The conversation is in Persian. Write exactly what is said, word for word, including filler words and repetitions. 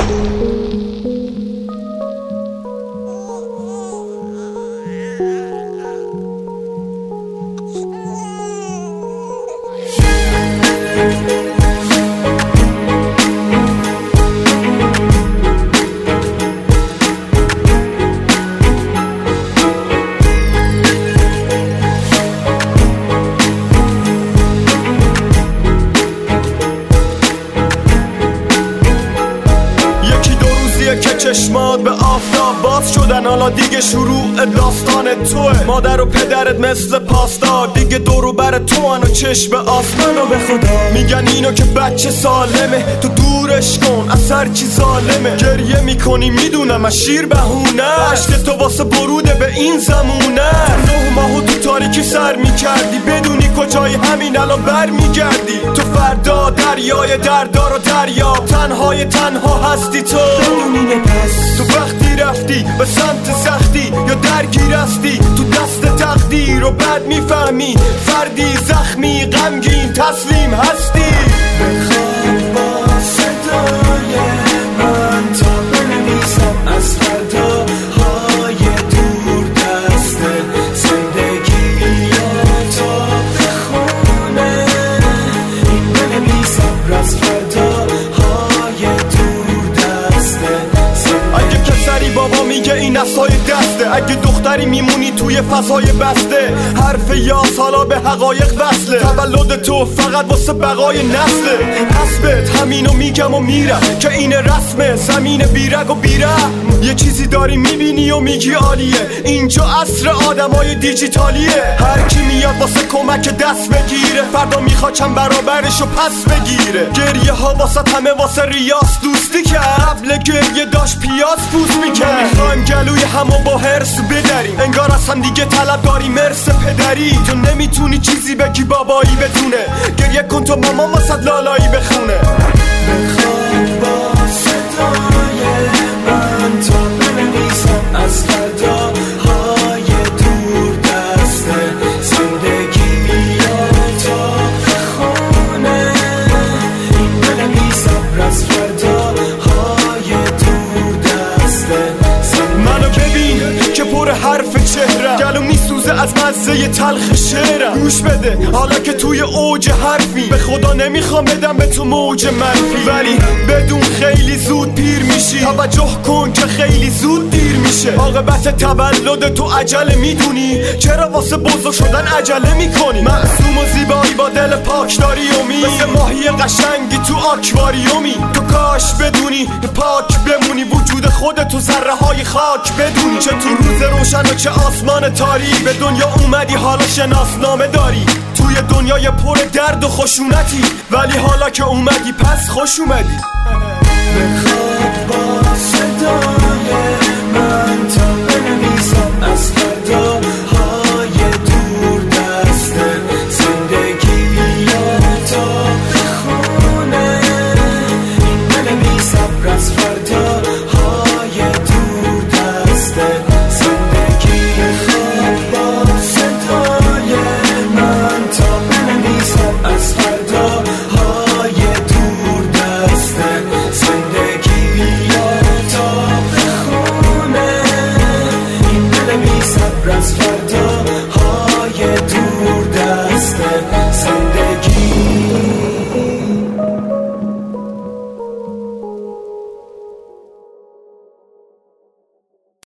که چشمات به آفتاب باز شدن، حالا دیگه شروع داستان توه. مادر و پدرت مثل پاسدار دیگه دورو بر تو و چشم آسمان. و به خدا میگن اینو که بچه سالمه، تو دورش کن اثر چی ظالمه. گریه میکنی میدونم از شیر بهونه، عشق تو واسه بروده به این زمونه. نه ماهو تو تاریکی سر میکردی، بدونی کجای همین الان بر میگردی. تو فردا دریای دردار و دریاب، تنهای تنها هستی تو. تو وقتی رفتی به سمت سختی یا درگیر هستی تو دست تقدیر، و بعد میفهمی فردی زخمی غمگین تسلیم هستی. بخواب با صدای من تا بنویسم از فرداهای دور دست زندگی یا تا بخونه این بنویسم از فرداهای دور دست. اگه کسری بابا میگه این اصای دسته، اگه دختری میمونی توی فضای بسته. حرف یاس حالا به حقایق وصله، تولد تو فقط واسه بقای نسله. حسبت همینو میگم و میرم که این رسمه، زمین بیرگ و بیرم. یه چیزی داری میبینی و میگی عالیه، اینجا عصر آدمای دیجیتالیه. هر کی میاد واسه کمک دست بگیره، فردا میخواد چند برابرشو پس بگیره. گریه ها واسه همه واسه ریاس دوستی که قبل گریه داشت پیاز پوست میکرد. میخوایم گلوی همو با هرس بدریم، انگار از هم دیگه طلب داری مرس پدری. تو نمیتونی چیزی بگی بابایی بدونه، گریه کن تو مامان واسد لالایی بخونه. بخواب با صدای من تا بنویسم از فرداهای دور دست زندگی یا تا بخونه این بنویسم از فرداهای دور دست. منو ببین که پر حرف چهرم، گلو میسوزه از مزه تلخ شعرم. گوش بده حالا که توی اوج حرفی، به خدا نمیخوام بدم به تو موج منفی، ولی بدون خیلی زود پیر میشی. توجه کن که خیلی زود دیر میشه. عاقبت تولد تو عجله میدونی، چرا واسه بزرگ شدن عجله میکنی؟ معصوم و زیبایی با دل پاک داری امی، مثل ماهی قشنگی تو آکواریومی. تو کاش بدونی پاک بمونی، وجود خودت تو ذره های خاک بدونی. چه تو روز روشن و چه آسمان تاریک، به دنیا اومدی حالا شناسنامه داری. توی دنیای پر درد و خشونتی، ولی حالا که اومدی پس خوش اومدی.